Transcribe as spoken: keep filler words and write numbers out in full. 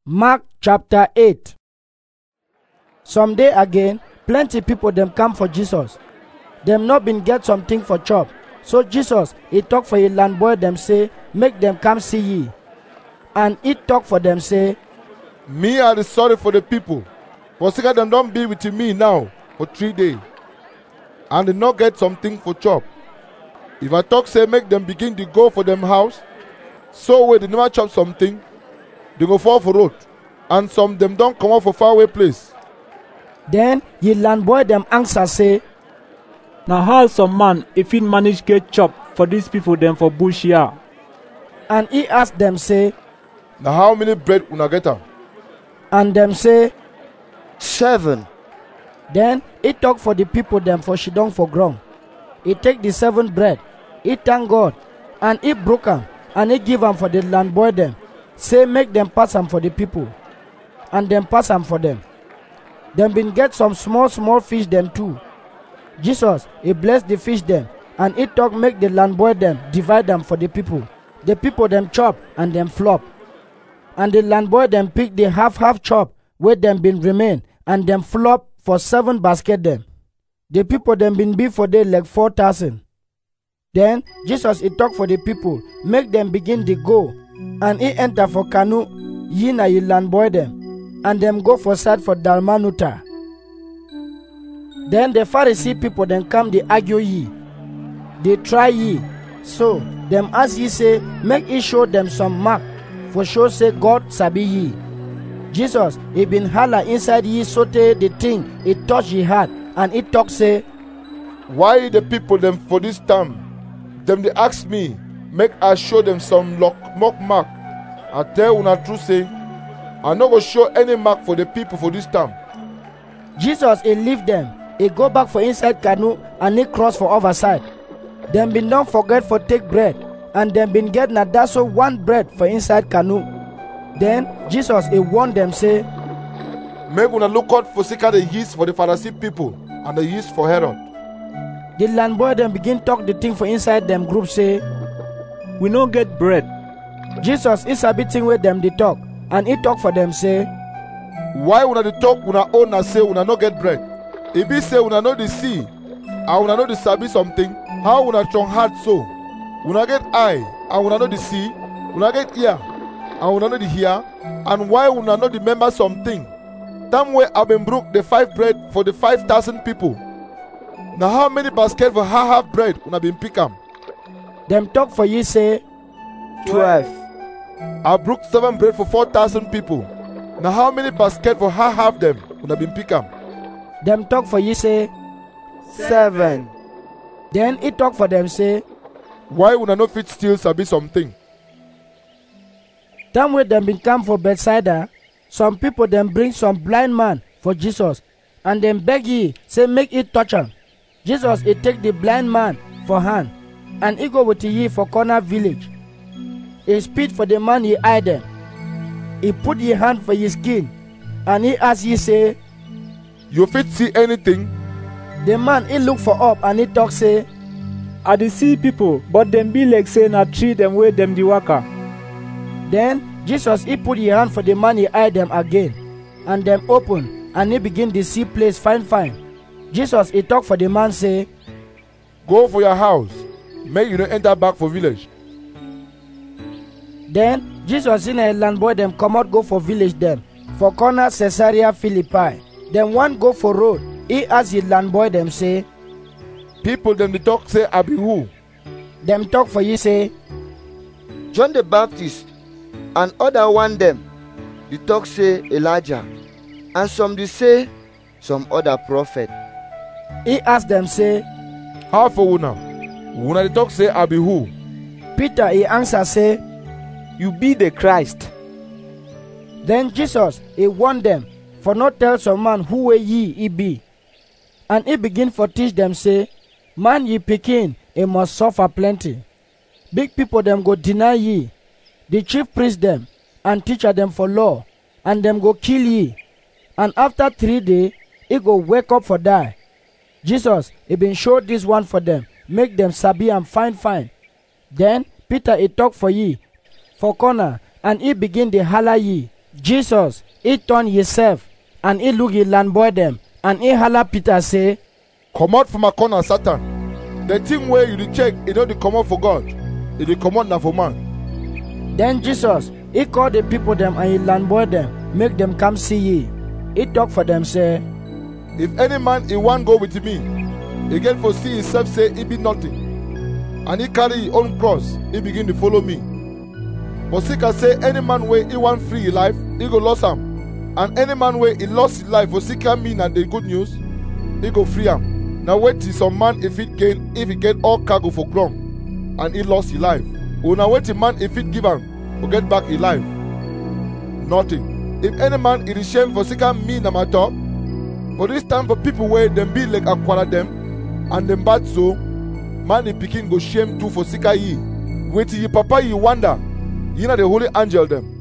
Mark chapter eight. Some day again, plenty people dem come for Jesus. Dem no bin get something for chop. So Jesus, he talk for a land boy dem say, make dem come see ye. And he talk for them say, Me are sorry for the people, for sake dem don be with me now for three days, and they no get something for chop. If I talk say make them begin to go for them house, so wey they never chop something, they go fall for road, and some dem don comot for far away place. Then ye land boy dem answer say, Na how some man if he manage get chop for these people dem for bush here? And he ask them say, Na how many bread una get am? and them say, Seven. Then he talk for the people them for she down for ground. He take the seven bread, he thank God, and he broke am, and he give am for the land boy them. Say make them pass am for the people, and them pass am for them. Them been get some small small fish them too. Jesus, he bless the fish them, and he talk make the land boy them divide them for the people. The people them chop and them flop. And the land boy them pick the half half chop where them been remain, and them flop for seven basket them. The people them been be for day like four thousand. Then Jesus he talk for the people, make them begin to go, and he enter for canoe, ye na ye land boy them, and them go for side for Dalmanuta. Then the Pharisee people then come they argue ye, they try ye, so them ask ye say, make ye show them some mark, for sure say God sabi ye. Jesus he been holler inside ye sote the thing he touch ye heart, and he talk say, Why the people them for this time? Them they ask me, make I show them some lock mock mark. I tell una true say, I no go show any mark for the people for this time. Jesus he leave them, he go back for inside canoe, and he cross for other side. Them been don't forget for take bread, and them been get na that so one bread for inside canoe. Then Jesus he warn them say, Make una look out for sake of the yeast for the Pharisee people and the yeast for Herod. The land boy them begin talk the thing for inside them group say, We no get bread. Jesus is a bit thing with them they talk, and he talk for them say, Why una dey talk una own and say una no get bread? E be say una no dey see, and una no dey sabi something. How una strong heart so? Una get eye, and una no dey see. Una get ear, and una no dey hear. And why una no dey remember something? Time wey I been broke the five bread for the five thousand people. Now how many basket for half half bread una been pick am? them talk for ye say, Twelve. I broke seven bread for four thousand people. Now how many basket for half half them una been pick am? them talk for ye say, Seven. then he talk for them say, Why una no fit still sabi something? time wey them been come for Bethsaida, some people them bring some blind man for Jesus, and them beg ye say make he touch am. Jesus he take the blind man for hand, and he go with ye for corner village. He spit for the man he eye them. He put ye hand for his skin, and he ask ye say, You fit see anything? the man he look for up, and he talk say, I dey see people, but them be like say na tree them wey them dey waka. Then Jesus he put his hand for the man he eye them again, and them open, and he begin to see place fine fine. Jesus he talk for the man say, Go for your house, make you no enter back for village. Then Jesus in a land boy them come out go for village them, for corner Caesarea Philippi. Then one go for road, he ask the land boy them say, People them dey talk say I be who? them talk for you say, John the Baptist and other one them. They talk say Elijah, and some they say some other prophet. he ask them say, How for una? Una dey talk say I be who? Peter he answer say, You be the Christ. then Jesus he warn them for not tell some man who way ye he be. And he begin for teach them say, Man ye pikin, he must suffer plenty. Big people them go deny ye, the chief priest them, and teacher them for law, and them go kill ye. And after three days, he go wake up for die. Jesus he been show this one for them, make them sabi and fine fine. Then Peter he talk for ye, for corner, and he begin the holler ye, Jesus, he turn himself, and he look his land boy them, and he holla Peter say, Comot from a corner, Satan. The thing where you dey check, e no dey comot for God, e dey comot na for man. Then Jesus, he call the people them and his land boy them, make them come see ye. He talk for them say, If any man he wan go with me, he get for see himself say he be nothing, and he carry his own cross, he begin to follow me. But see can say any man wey he wan free his life, he go lose am, and any man wey he lost his life for seek me na the good news, he go free am. Now wait till some man if it gain if he get all cargo for ground, and he lost his life. Or now wait till man if it give am or get back his life. Nothing. If any man is ashamed for seek me na my talk, for this time for people where them be like acquire them, and them bad so, man the pikin go shame too for seek ye. Wait till your papa you wonder, you know the holy angel them.